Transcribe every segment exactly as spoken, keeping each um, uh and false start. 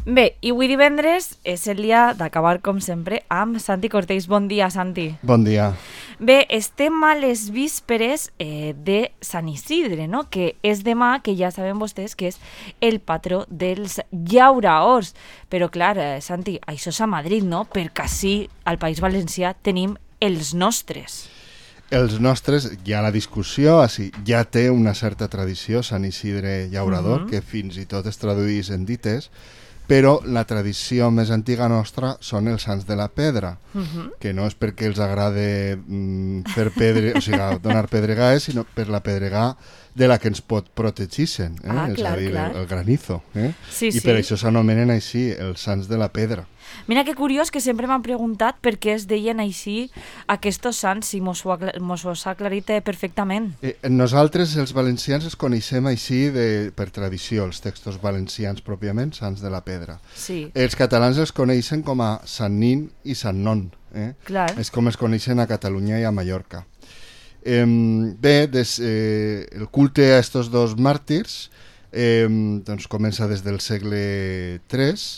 Bé, i avui divendres és el dia d'acabar, com sempre, amb Santi Cortells. Bon dia, Santi. Bon dia. Bé, estem a les vísperes eh, de Sant Isidre, no? Que és demà, que ja saben vostès que és el patró dels llauraors. Però, clar, eh, Santi, això és a Madrid, no? Perquè ací, al País Valencià, tenim els nostres. Els nostres, hi ha la discussió, així, ja té una certa tradició, Sant Isidre llaurador, uh-huh. que fins i tot es traduís en dites, però la tradició més antiga nostra són els Sants de la Pedra, uh-huh. que no és perquè els agrade mm, fer pedre, o sigui, donar pedregades, sinó per la pedregà de la que ens pot protegixen, eh? Ah, és clar, a dir, clar. el, el granizo. Eh? Sí, I sí. per això s'anomenen així, els Sants de la Pedra. Mira que curiós que sempre m'han preguntat per què es deien així aquests sants, si mos ho, mos ho ha aclarit perfectament. Eh, nosaltres, els valencians, els coneixem així de, per tradició, els textos valencians pròpiament, Sants de la Pedra. Sí. Els catalans els coneixen com a Sant Nin i Sant Non. Eh? Clar. És com es coneixen a Catalunya i a Mallorca. Eh, bé, des, eh, el culte a estos dos màrtirs eh, doncs comença des del segle tres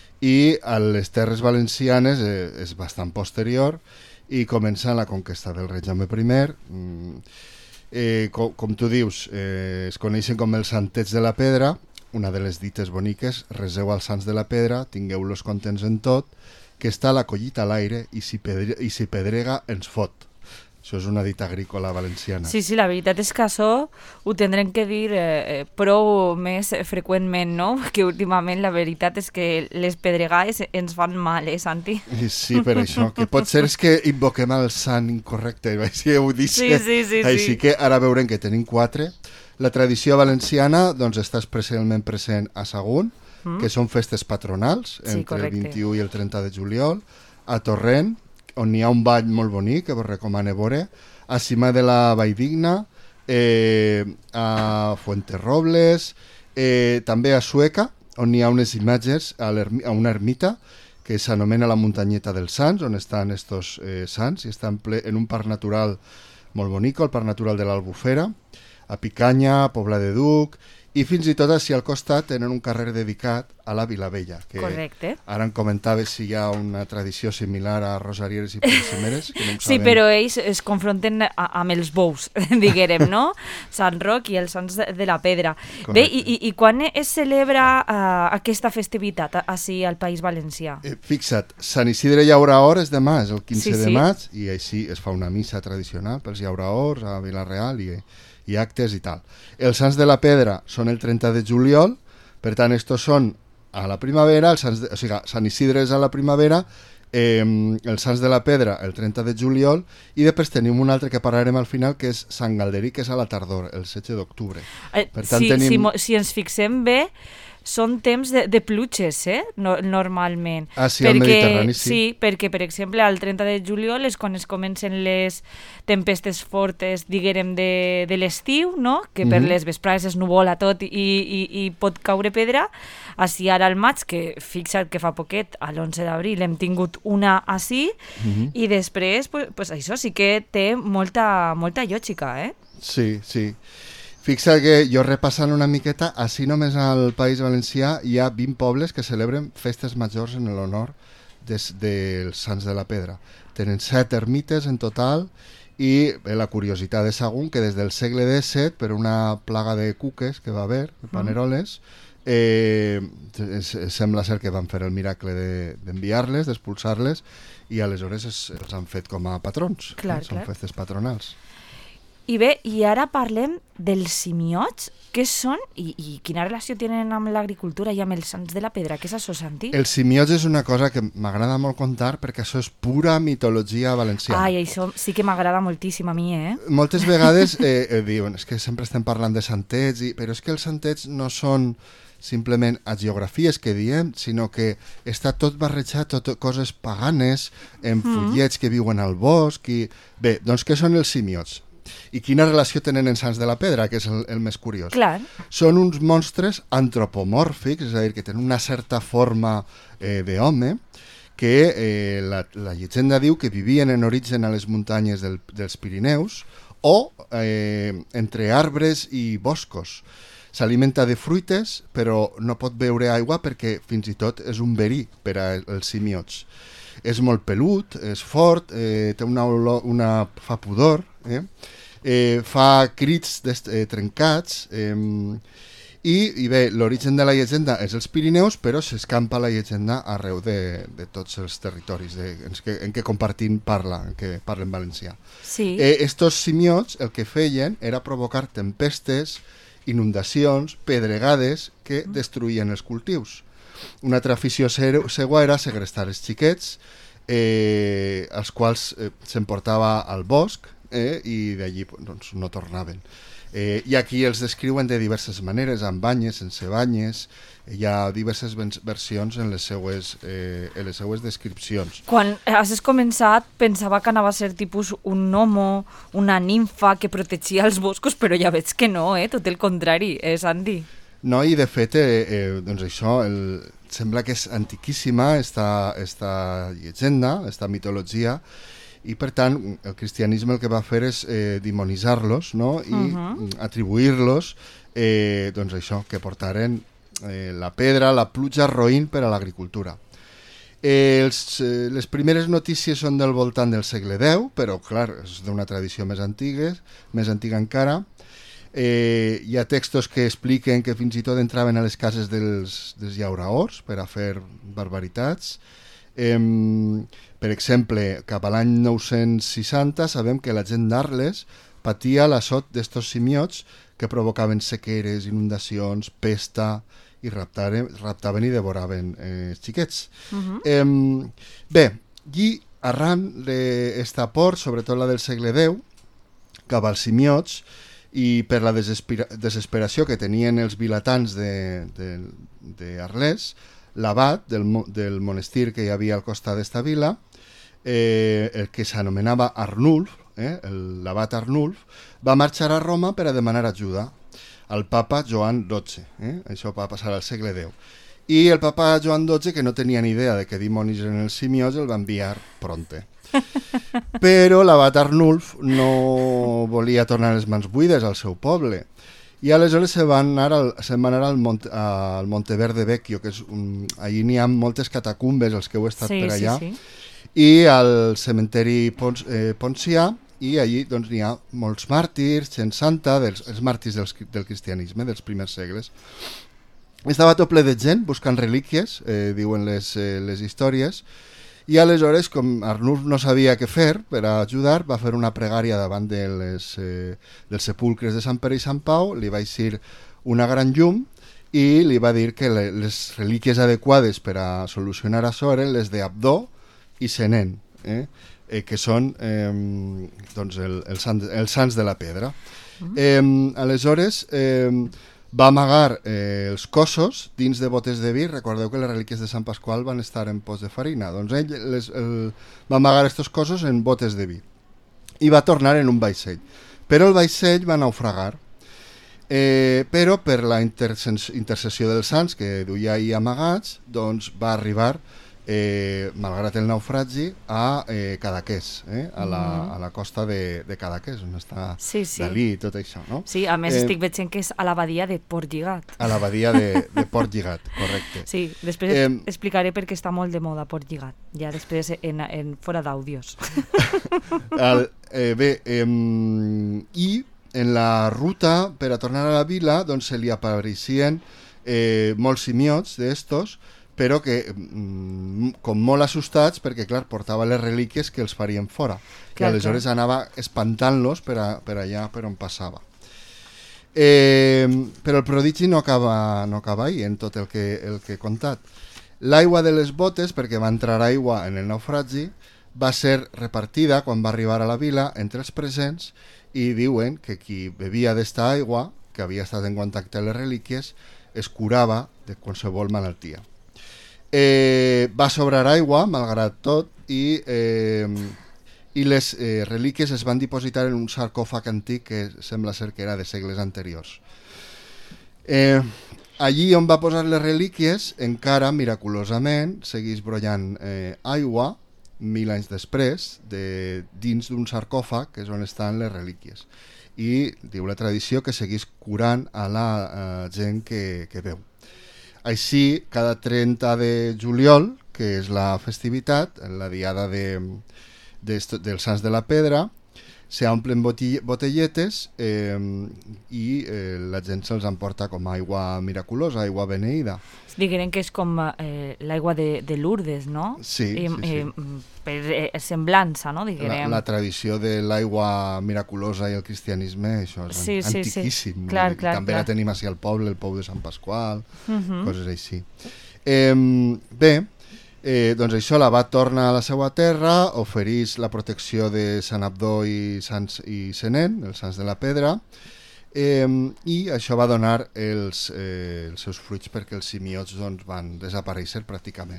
i a les terres valencianes eh, és bastant posterior i comença la conquesta del rei Jaume primer. Mm, eh, com, com tu dius, eh, es coneixen com els Santets de la Pedra, una de les dites boniques, reseu als Sants de la Pedra, tingueu-los contents en tot, que està la collita a l'aire i si, pedre, i si pedrega ens fot. Això és una dita agrícola valenciana. Sí, sí, la veritat és que això ho tindrem que dir eh, prou més freqüentment, no? Que últimament la veritat és que les pedregades ens fan mal, eh, Santi? Sí, per això, que pot ser és que invoquem el sant incorrecte, així ho dic. Sí, sí, sí. Així sí. que ara veurem que tenim quatre. La tradició valenciana doncs, està especialment present a Sagunt, mm. que són festes patronals, sí, entre correcte. el vint-i-u i el trenta de juliol, a Torrent, on hi ha un ball molt bonic, que vos recomano veure, a Cima de la Valldigna, eh, a Fuenterrobles, eh, també a Sueca, on hi ha unes imatges a, a una ermita que s'anomena la Muntanyeta dels Sants, on estan estos eh, sants, i estan ple, en un parc natural molt bonic, el Parc Natural de l'Albufera, a Picanya, a Pobla de Duc, i fins i tot així al costat tenen un carrer dedicat a la Vilavella. Que correcte. Ara em comentaves si hi ha una tradició similar a Rosarieres i Polsimeres. Que no sí, sabem. però ells es confronten a, amb els bous, diguem, no? Sant Roc i els Sants de, de la Pedra. Correcte. Bé, i, i, i quan es celebra uh, aquesta festivitat així al País Valencià? Eh, fixa't, Sant Isidre Llauraor és demà, és el quinze sí, de sí. maig, i així es fa una missa tradicional pels llauraors a Vila-real i... i actes i tal. Els Sants de la Pedra són el trenta de juliol, per tant, estos són a la primavera, els Sants de, o sigui, Sant Isidre és a la primavera, eh, els Sants de la Pedra el trenta de juliol, i després tenim un altre que parlarem al final, que és Sant Galderí, que és a la tardor, el setze d'octubre. Eh, per tant, sí, tenim... si, si ens fixem bé, són temps de, de pluges, eh? No, normalment. Ah, sí, perquè, al Mediterrani, sí. Sí, perquè, per exemple, el trenta de juliol és quan es comencen les tempestes fortes, diguem, de, de l'estiu, no? Que per mm-hmm. les vesprades es nuvola tot i, i, i pot caure pedra. Així ara al maig, que fixa't que fa poquet, a l'onze d'abril, hem tingut una així, mm-hmm. i després, pues, pues això sí que té molta, molta lògica, eh? Sí, sí. Fixa que jo repassant una miqueta, així només al País Valencià hi ha vint pobles que celebren festes majors en l'honor des dels Sants de la Pedra. Tenen set ermites en total i bé, la curiositat de Sagunt, que des del segle disset, per una plaga de cuques que va haver, de paneroles, eh, sembla ser que van fer el miracle d'enviar-les, de, d'expulsar-les, i aleshores es, els han fet com a patrons. Clar, eh? Són clar. festes patronals. I bé, i ara parlem dels simiots, què són i, i quina relació tenen amb l'agricultura i amb els Sants de la Pedra? Què és això, Santi? Els simiots és una cosa que m'agrada molt contar perquè això és pura mitologia valenciana. Ai, això sí que m'agrada moltíssim a mi, eh? Moltes vegades eh, eh, diuen, és que sempre estem parlant de santets, i, però és que els santets no són simplement agiografies que diem, sinó que està tot barrejat, tot coses paganes, en mm. follets que viuen al bosc. I... Bé, doncs què són els simiots? I quina relació tenen en Sants de la Pedra, que és el, el més curiós. Clar. Són uns monstres antropomòrfics, és a dir, que tenen una certa forma eh, d'home, que eh, la, la llegenda diu que vivien en origen a les muntanyes del, dels Pirineus o eh, entre arbres i boscos. S'alimenta de fruites, però no pot beure aigua perquè fins i tot és un verí per als simiots. És molt pelut, és fort, eh, té una, olor, una fa pudor, eh? Eh, fa crits eh, trencats, eh, i, i bé, l'origen de la llegenda és els Pirineus, però s'escampa la llegenda arreu de, de tots els territoris de, en, què, en què compartim parla, en què parlen valencià. Sí. Eh, estos simiots el que feien era provocar tempestes, inundacions, pedregades que destruïen els cultius. Una altra afició seua era segrestar els xiquets, eh, els quals eh, s'emportava al bosc, eh, i d'allí doncs, no tornaven. Eh, I aquí els descriuen de diverses maneres, amb banyes, sense banyes, hi ha diverses versions en les seues, eh, en les seues descripcions. Quan has començat pensava que anava a ser tipus un gnomo, una nimfa que protegia els boscos, però ja veig que no, eh? Tot el contrari, eh, Santi? No, i de fet, eh, eh, doncs això, el, sembla que és antiquíssima esta, esta llegenda, esta mitologia, i per tant el cristianisme el que va fer és eh, demonitzar-los, no? I uh-huh. atribuir-los eh, doncs això, que portaren eh, la pedra, la pluja, roïn per a l'agricultura. Eh, els, eh, les primeres notícies són del voltant del segle deu, però clar, és d'una tradició més antiga, més antiga encara. Eh, hi ha textos que expliquen que fins i tot entraven a les cases dels, dels llauraors per a fer barbaritats. Eh, per exemple, cap a l'any nou-cents seixanta sabem que la gent d'Arles patia l'assot d'estos simiots que provocaven sequeres, inundacions, pesta i raptaven, raptaven i devoraven eh, xiquets. Uh-huh. Eh, bé, i arran d'esta por, sobretot la del segle deu, cap als simiots, i per la desespera- desesperació que tenien els vilatans d'Arles, l'abat del, del monestir que hi havia al costat d'esta vila, eh, el que s'anomenava Arnulf, eh, l'abat Arnulf, va marxar a Roma per a demanar ajuda al papa Joan dotze. Eh? Això va passar al segle deu. I el papa Joan dotze, que no tenia ni idea de què dimonis eren els simiots, el va enviar pronte. Però l'abat Arnulf no volia tornar les mans buides al seu poble. I aleshores se van anar al, se van anar al, Mont, al Monteverde Vecchio, que és un, allí n'hi ha moltes catacumbes, els que heu estat sí, per allà, sí, sí. I al cementeri Pons, eh, Poncià, i allí doncs, n'hi ha molts màrtirs, gent santa, dels, els màrtirs dels, del cristianisme, dels primers segles. Estava tot ple de gent buscant relíquies, eh, diuen les, eh, les històries, i aleshores, com Arnulf no sabia què fer per ajudar, va fer una pregària davant de les, eh, dels sepulcres de Sant Pere i Sant Pau, li va eixir una gran llum i li va dir que le, les relíquies adequades per a solucionar això eren les d'Abdó i Senén, eh? Eh, que són eh, doncs el, el sant, els sants de la pedra. Mm. Eh, aleshores... Eh, va amagar eh, els cossos dins de botes de vi. Recordeu que les relíquies de Sant Pasqual van estar en pots de farina. Doncs ell les, el, va amagar aquests cossos en botes de vi i va tornar en un vaixell. Però el vaixell va naufragar. Eh, però per la intercessió dels sants que duia ahir amagats, doncs va arribar, eh, malgrat el naufragi, a eh, Cadaqués, eh, a, la, a la costa de, de Cadaqués, on està sí, sí. Dalí i tot això, no? Sí, a més eh, estic veient que és a l'abadia de Port Lligat. A l'abadia de, de Port Lligat, correcte. Sí, després eh, explicaré per què està molt de moda Port Lligat, ja després en, en fora d'àudios. eh, bé, eh, i en la ruta per a tornar a la vila doncs se li apareixien eh, molts simiots d'estos, però que mm, com molt assustats perquè clar, portava les relíquies que els farien fora, clar, i aleshores clar. Anava espantant-los per, a, per allà per on passava. Eh, però el prodigi no acaba, no acaba ahí en tot el que, el que he contat. L'aigua de les botes, perquè va entrar aigua en el naufragi, va ser repartida quan va arribar a la vila entre els presents i diuen que qui bevia d'esta aigua, que havia estat en contacte amb les relíquies, es curava de qualsevol malaltia. Eh, va sobrar aigua, malgrat tot, i, eh, i les eh, relíquies es van dipositar en un sarcòfag antic que sembla ser que era de segles anteriors. Eh, allí on va posar les relíquies, encara, miraculosament, segueix brollant eh, aigua, mil anys després, de, dins d'un sarcòfag, que és on estan les relíquies. i diu la tradició que seguís curant a la uh, gent que, que veu. Així, cada trenta de juliol, que és la festivitat, la diada de, de, dels Sants de la Pedra, s'omplen botelletes eh, i eh, la gent se'ls emporta com aigua miraculosa, aigua beneïda. Diguem que és com eh, l'aigua de, de Lourdes, no? Sí, I, sí, sí. Eh, per eh, semblança, no? La, la tradició de l'aigua miraculosa i el cristianisme, això és sí, sí, antiquíssim. Sí. Clar, clar, també clar. la tenim així al poble, el pou de Sant Pasqual, uh -huh. coses així. Eh, bé, Eh, doncs això, l'abat torna a la seva terra, ofereix la protecció de Sant Abdó i, Sants, i Senén, els Sants de la Pedra, eh, i això va donar els, eh, els seus fruits perquè els simiots doncs, van desaparèixer pràcticament.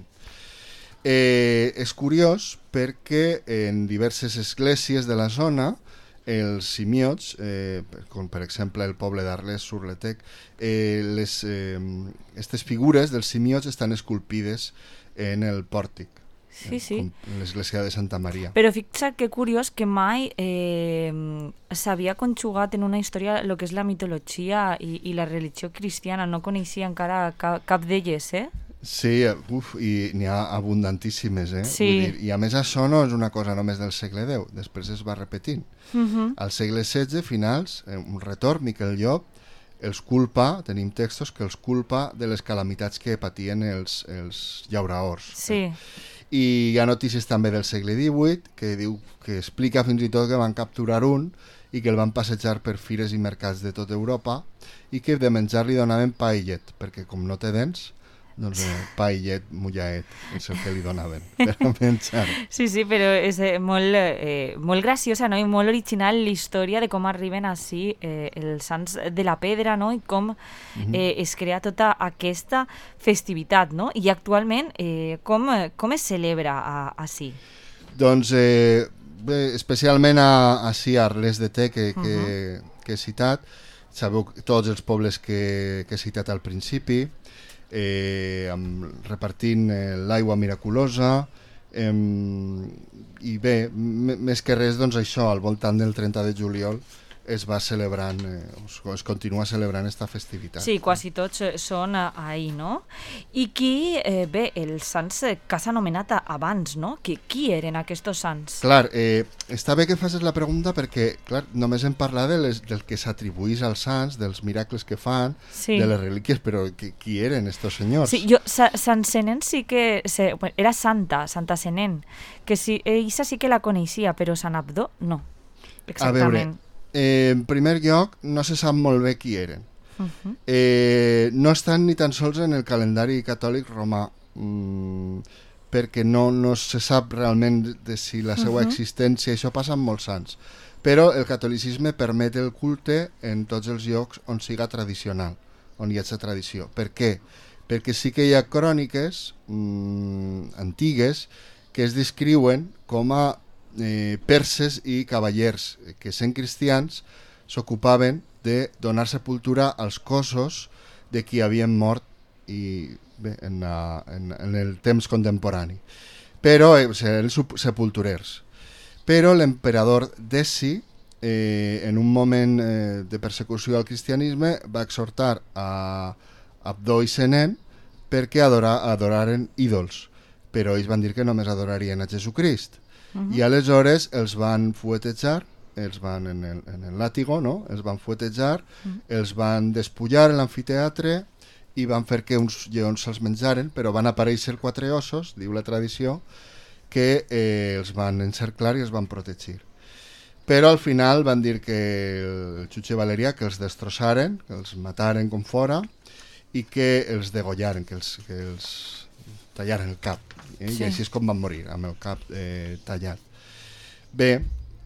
Eh, és curiós perquè en diverses esglésies de la zona els simiots, eh, com per exemple el poble d'Arles-sur-Letec, eh, les, eh, aquestes figures dels simiots estan esculpides en el pòrtic, sí, sí. en l'església de Santa Maria. Però fixa't que curiós que mai eh, s'havia conjugat en una història el que és la mitologia i, i la religió cristiana. No coneixia encara cap, cap d'elles, eh? Sí, uf, i n'hi ha abundantíssimes, eh? Sí. Vull dir, i a més això no és una cosa només del segle deu, després es va repetint. Uh-huh. Al segle setze, finals, un retorn, Miquel Llop els culpa, tenim textos que els culpa de les calamitats que patien els, els llauraors. Sí. Eh? I hi ha notícies també del segle divuit que diu que explica fins i tot que van capturar un i que el van passejar per fires i mercats de tota Europa i que de menjar li donaven pa i llet, perquè com no té dents, doncs eh, pa i llet, mullaet, és el que li donaven per menjar. Sí, sí, però és eh, molt, eh, molt graciosa, no? I molt original la història de com arriben així eh, els Sants de la Pedra, no? I com eh, es crea tota aquesta festivitat, no? I actualment eh, com, com es celebra a, així? Doncs eh, bé, especialment a, així a Arles de Té, que, que, uh-huh. que he citat, sabeu tots els pobles que, que he citat al principi, Eh, amb, repartint eh, l'aigua miraculosa eh, i bé, més que res doncs això, al voltant del trenta de juliol es va celebrant, eh, es continua celebrant esta festivitat. Sí, quasi tots són ahir, no? I qui, eh, bé, els sants que s'ha anomenat abans, no? Qui, qui eren aquests sants? Clar, eh, està bé que facis la pregunta perquè, clar, només hem parlat de les, del que s'atribuís als sants, dels miracles que fan, sí. de les relíquies, però qui, qui eren estos senyors? Sí, jo, sa, Sant Senén sí que... Se, bueno, era santa, Santa Senén, que sí, ella sí que la coneixia, però Sant Abdó no, exactament. A veure, Eh, en primer lloc, no se sap molt bé qui eren. Uh-huh. Eh, no estan ni tan sols en el calendari catòlic romà, mm, perquè no, no se sap realment de si la seva uh-huh. existència, això passa amb molts sants. Però el catolicisme permet el culte en tots els llocs on siga tradicional, on hi hagi tradició. Per què? Perquè sí que hi ha cròniques mm, antigues que es descriuen com a Eh, perses i cavallers que, sent cristians, s'ocupaven de donar sepultura als cossos de qui havien mort i, bé, en, la, en, en el temps contemporani. Però eh, eren sepulturers. Però l'emperador Deci, eh, en un moment eh, de persecució al cristianisme, va exhortar a Abdó i Senén perquè adora, adoraren ídols, però ells van dir que només adorarien a Jesucrist. Uh-huh. I aleshores els van fuetejar, els van en el, en el làtigo, no? Els van fuetejar, uh-huh. els van despullar en l'amfiteatre i van fer que uns lleons se'ls menjaren, però van aparèixer quatre ossos, diu la tradició, que eh, els van encerclar i els van protegir. Però al final van dir que el jutge Valerià que els destrossaren, que els mataren com fora i que els degollaren, que els, que els tallaren el cap. Eh? Sí. I així és com van morir, amb el cap eh, tallat. Bé,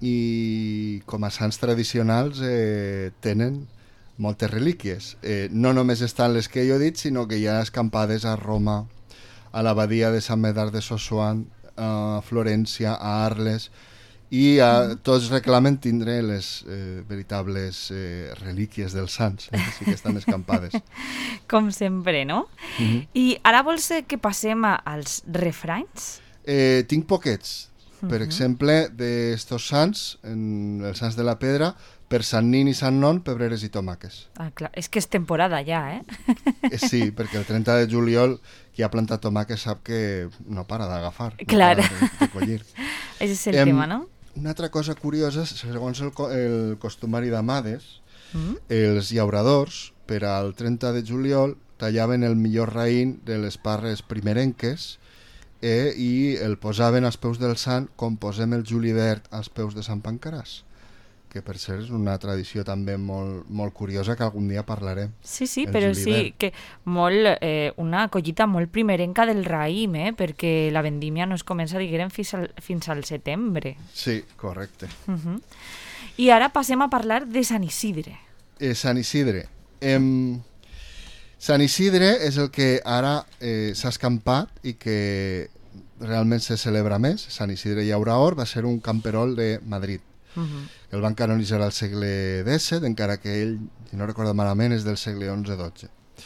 i com a sants tradicionals eh, tenen moltes relíquies. Eh, no només estan les que jo he dit, sinó que hi ha escampades a Roma, a l'abadia de Sant Medard de Sossuan, a Florència, a Arles, i a, mm. tots reclamen tindre les eh, veritables eh, relíquies dels sants, eh, que sí que estan escampades. Com sempre, no? Mm-hmm. I ara vols que passem als refranys? Eh, tinc poquets. Mm-hmm. Per exemple, d'estos sants, en els Sants de la Pedra, Per Sant Nin i Sant Non, pebreres i tomàques. Ah, clar. És que és temporada ja, eh? Eh, Sí, perquè el trenta de juliol qui ha plantat tomàquets sap que no para d'agafar, no Clar. para de, de collir. Ese és el Em, tema, no? Una altra cosa curiosa, segons el, co- el costumari d'Amades, Mm? els llauradors, per al trenta de juliol, tallaven el millor raïm de les parres primerenques eh, i el posaven als peus del sant com posem el julivert als peus de Sant Pancaràs, que per cert és una tradició també molt, molt curiosa que algun dia parlarem. Sí, sí, El però julivert. sí que molt, eh, una collita molt primerenca del raïm, eh? Perquè la vendímia no es comença, diguem, fins al, fins al setembre. Sí, correcte. Uh -huh. I ara passem a parlar de Sant Isidre. Eh, Sant Isidre. Em... Sant Isidre és el que ara eh, s'ha escampat i que realment se celebra més. Sant Isidre Llauraor va ser un camperol de Madrid. Uh -huh. El van canonitzar al segle disset, encara que ell, si no recordo malament, és del segle onze dotze.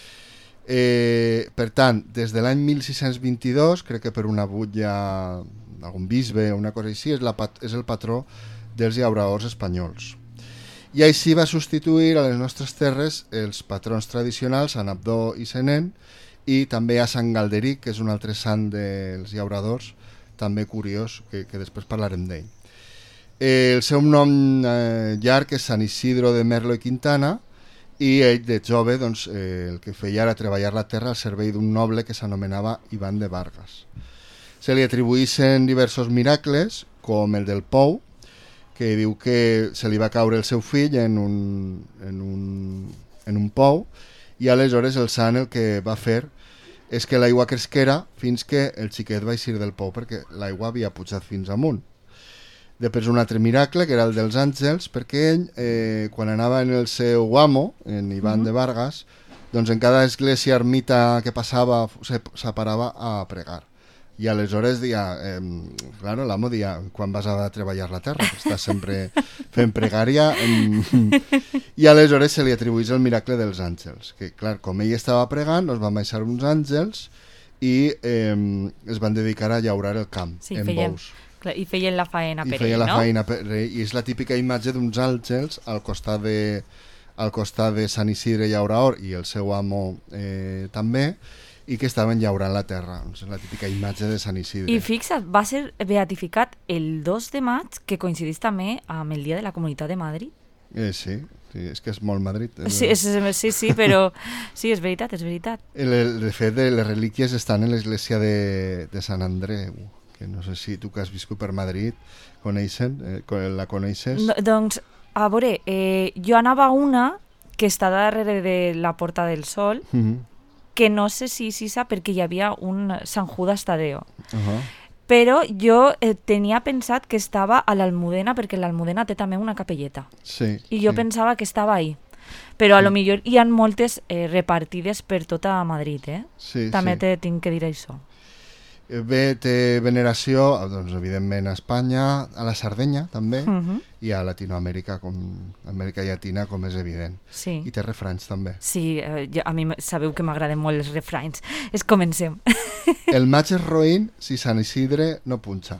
Eh, per tant, des de l'any mil sis-cents vint-i-dos, crec que per una butlla d'algun bisbe o una cosa així, és, la, pat- és el patró dels llauraors espanyols. I així va substituir a les nostres terres els patrons tradicionals, Sant Abdó i Senén, i també a Sant Galderic, que és un altre sant dels llauradors, també curiós, que, que després parlarem d'ell. Eh, el seu nom eh, llarg és Sant Isidro de Merlo i Quintana, i ell de jove doncs, eh, el que feia era treballar la terra al servei d'un noble que s'anomenava Ivan de Vargas. Se li atribuïssin diversos miracles, com el del pou, que diu que se li va caure el seu fill en un, en un, en un pou, i aleshores el sant el que va fer és que l'aigua cresquera fins que el xiquet va eixir del pou, perquè l'aigua havia pujat fins amunt. Després un altre miracle, que era el dels àngels, perquè ell, eh, quan anava en el seu amo, en Ivan de Vargas, doncs en cada església ermita que passava se separava a pregar. I aleshores dia, eh, claro, l'amo dia, quan vas a treballar la terra, que estàs sempre fent pregària, eh, i aleshores se li atribuïs el miracle dels àngels, que clar, com ell estava pregant, doncs van baixar uns àngels i eh, es van dedicar a llaurar el camp, Sí, en feien, bous. clar, i feien la faena I per feia ell, la no? feina per ell, i és la típica imatge d'uns àngels al costat de, al costat de Sant Isidre Llauraor i el seu amo eh, també, i que estaven llaurant la terra. És la típica imatge de Sant Isidre. I fixa't, va ser beatificat el dos de maig, que coincideix també amb el Dia de la Comunitat de Madrid. Eh, sí, sí, és que és molt Madrid. Sí, és, sí, sí, però sí, és veritat, és veritat. El, el, de fet, les relíquies estan en l'església de, de Sant Andreu, que no sé si tu que has viscut per Madrid coneixen, eh, la coneixes? No, doncs, a veure, eh, jo anava a una que està darrere de la Porta del Sol, Mm-hmm. que no sé si si sap perquè hi havia un Sant Judas Tadeo. Uh-huh. Però jo eh, tenia pensat que estava a l'Almudena, perquè l'Almudena té també una capelleta. Sí, I jo sí. pensava que estava ahí. Però a Sí. lo millor hi ha moltes eh, repartides per tota Madrid, eh? Sí, També sí. te tinc que dir això. Eh, Bé, té veneració, doncs, evidentment, a Espanya, a la Sardenya, també, Uh -huh. i a Latinoamèrica, com Amèrica Llatina, com és evident. Sí. I té refranys, també. Sí, eh, jo, a mi m- sabeu que m'agraden molt els refranys. Es comencem. El maig és roïn si Sant Isidre no punxa.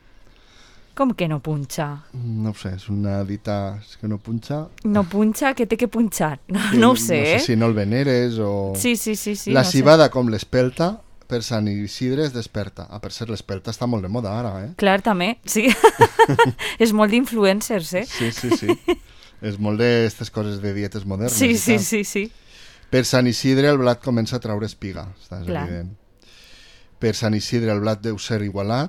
Com que no punxa? No ho sé, és una dita és que no punxa. No punxa, que té que punxar. No, Que no ho sé, No eh? sé si no el veneres o... Sí, sí, sí. sí la no sé. cibada com l'espelta, per Sant Isidre es desperta. Ah, per cert, l'espelta està molt de moda ara, eh? Clar, també, sí. És molt d'influencers, eh? Sí, sí, sí. És molt d'aquestes coses de dietes modernes. Sí, i sí, tal. sí, sí. Per Sant Isidre el blat comença a traure espiga, està és Clar. evident. Per Sant Isidre el blat deu ser igualat.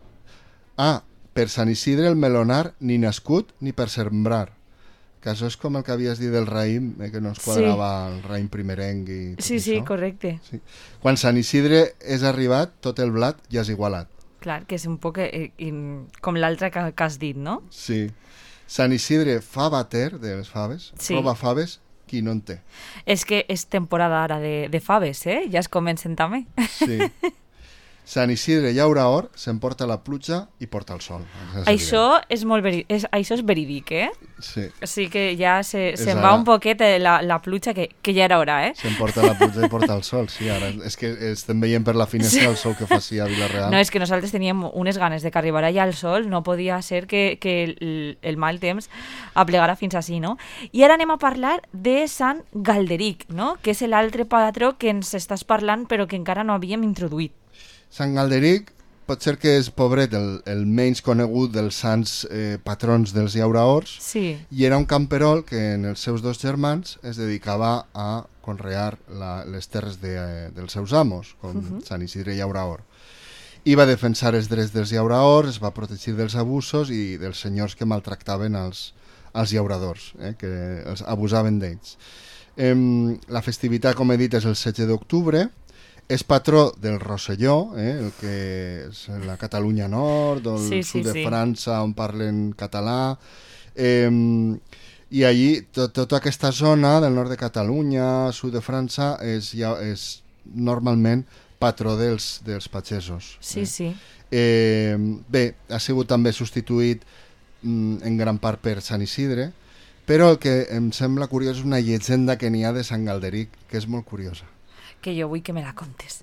Ah, per Sant Isidre el melonar ni nascut ni per sembrar. Que això és com el que havies dit del raïm, eh, que no ens quadrava sí. el raïm primerenc i tot Sí, sí, això. correcte. Sí. Quan Sant Isidre és arribat, tot el blat ja és igualat. Clar, que és un poc eh, in, com l'altre que, que has dit, no? Sí. Sant Isidre fa bater de les faves, Sí. roba faves, qui no en té. És que és temporada ara de, de faves, eh? Ja es comencen també. Sí. Sant Isidre llaura or, s'emporta la pluja i porta el sol. És això és molt veri... és, això és verídic, eh? Sí. O sigui que ja se, se'n ara... va un poquet la, la pluja, que, que ja era hora, eh? S'emporta la pluja i porta el sol, sí. Ara és que estem veient per la finestra el sol que fa sí a Vila-real. No, és que nosaltres teníem unes ganes de que arribara ja el sol, no podia ser que, que el, el mal temps aplegara fins així, no? I ara anem a parlar de Sant Galderic, no? Que és l'altre patró que ens estàs parlant però que encara no havíem introduït. Sant Galderic pot ser que és, pobret, el, el menys conegut dels sants eh, patrons dels llauraors, sí. I era un camperol que en els seus dos germans es dedicava a conrear la, les terres de, eh, dels seus amos, com uh -huh. Sant Isidre Llauraor. I va defensar els drets dels llauraors, es va protegir dels abusos i dels senyors que maltractaven els, els llauradors, eh, que els abusaven d'ells. Eh, la festivitat, com he dit, és el setze d'octubre. És patró del Rosselló, eh, el que és la Catalunya Nord, o el sí, sud sí, de sí. França, on parlen català. Eh, I allí, tot, tota aquesta zona del nord de Catalunya, sud de França, és, ja, és normalment patró dels, dels pagesos. Sí, eh. sí. Eh, bé, ha sigut també substituït mm, en gran part per Sant Isidre, però el que em sembla curiós és una llegenda que n'hi ha de Sant Galderic, que és molt curiosa. Que jo vull que me la contes.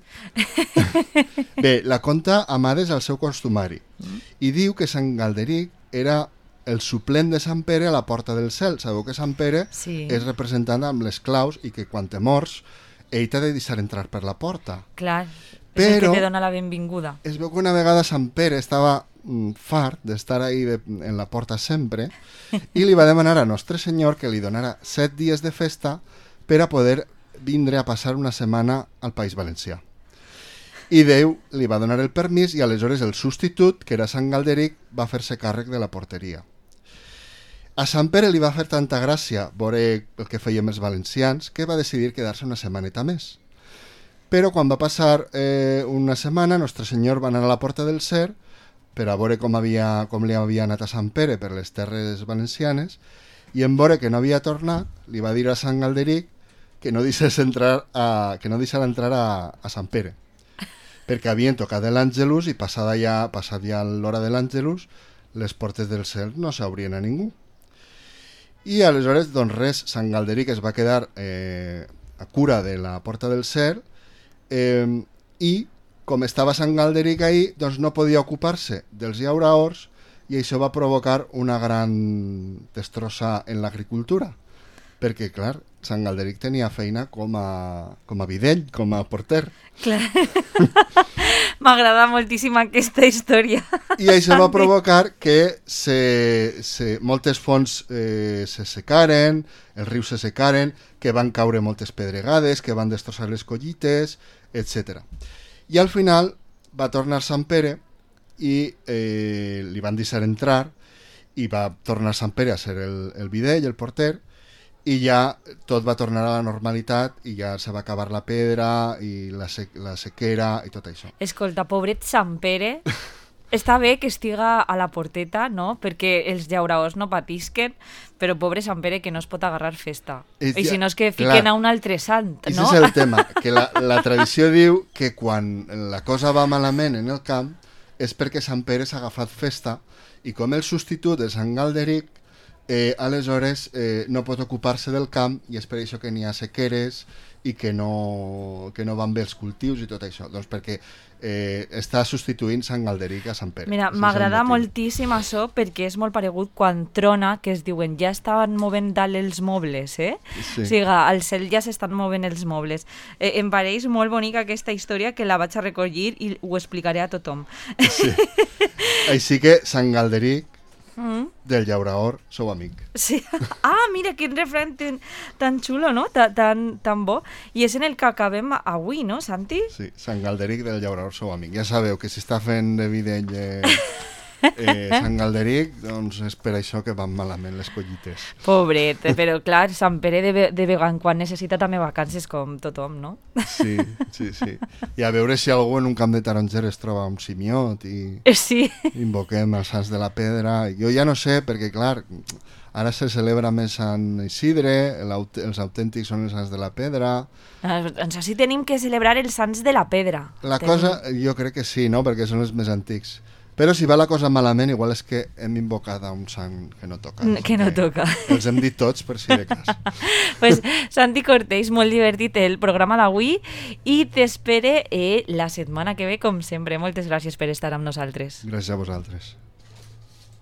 Bé, la conta Amades al seu costumari mm. i diu que Sant Galderic era el suplent de Sant Pere a la porta del cel. Sabeu que Sant Pere sí. és representant amb les claus i que quan te mors ell t'ha de deixar entrar per la porta. Clar, però és el que te dona la benvinguda. Es veu que una vegada Sant Pere estava mm, fart d'estar ahí de, en la porta sempre i li va demanar a Nostre Senyor que li donara set dies de festa per a poder vindre a passar una setmana al País Valencià. I Déu li va donar el permís i aleshores el substitut, que era Sant Galderic, va fer-se càrrec de la porteria. A Sant Pere li va fer tanta gràcia veure el que fèiem els valencians que va decidir quedar-se una setmaneta més. Però quan va passar eh, una setmana, Nostre Senyor va anar a la Porta del Cer per a veure com, havia, com li havia anat a Sant Pere per les terres valencianes i en veure que no havia tornat, li va dir a Sant Galderic que no deixés entrar a, que no deixara entrar a, a Sant Pere, perquè havien tocat l'Àngelus i passada ja, passat ja l'hora de l'Àngelus, les portes del cel no s'obrien a ningú. I aleshores, doncs res, Sant Galderic es va quedar eh, a cura de la Porta del Cel eh, i, com estava Sant Galderic ahí, doncs no podia ocupar-se dels llauraors i això va provocar una gran destrossa en l'agricultura, perquè, clar, Sant Galderic tenia feina com a, com a videll, com a porter. Clar. M'agrada moltíssim aquesta història. I això va provocar que se, se, moltes fonts eh, se secaren, els rius se secaren, que van caure moltes pedregades, que van destrossar les collites, etcètera. I al final va tornar Sant Pere i eh, li van deixar entrar i va tornar Sant Pere a ser el, el videll, el porter, i ja tot va tornar a la normalitat i ja se va acabar la pedra i la, sec la sequera i tot això. Escolta, pobret Sant Pere, està bé que estiga a la porteta, no? Perquè els llauraors no patisquen, però pobre Sant Pere que no es pot agarrar festa. I, I si no és que fiquen clar, a un altre sant, no? Això és el tema, que la, la tradició diu que quan la cosa va malament en el camp és perquè Sant Pere s'ha agafat festa i com el substitut de Sant Galderic Eh, aleshores eh, no pot ocupar-se del camp i és per això que n'hi ha sequeres i que no, que no van bé els cultius i tot això, doncs perquè eh, està substituint Sant Galderic a Sant Pere. Mira, m'agrada moltíssim això perquè és molt paregut quan trona, que es diuen ja estaven movent dalt els mobles, eh? Sí. O sigui, al cel ja s'estan movent els mobles. Eh, em pareix molt bonica aquesta història que la vaig a recollir i ho explicaré a tothom. Sí. Així que Sant Galderic Mm. del llauraor, sou amic. Sí. Ah, mira, quin refrany tan, tan xulo, no? Ta, tan, tan bo. I és en el que acabem avui, no, Santi? Sí, Sant Galderic del llauraor, sou amic. Ja sabeu que si està fent de videll eh, Eh, Sant Galderic, doncs és per això que van malament les collites. Pobret, però clar, Sant Pere de, de vegada en quan necessita també vacances com tothom, no? Sí, sí, sí. I a veure si algú en un camp de taronger es troba un simiot i sí. invoquem els Sants de la Pedra. Jo ja no sé, perquè clar, ara se celebra més Sant Isidre, els autèntics són els Sants de la Pedra. Doncs així tenim que celebrar els Sants de la Pedra. La tenim... cosa, jo crec que sí, no? Perquè són els més antics. Però si va la cosa malament, igual és que hem invocat a un sant que no toca. Que no toca. Els hem dit tots, per si de cas. Pues, Santi Cortés, molt divertit el programa d'avui i t'espere eh, la setmana que ve, com sempre. Moltes gràcies per estar amb nosaltres. Gràcies a vosaltres.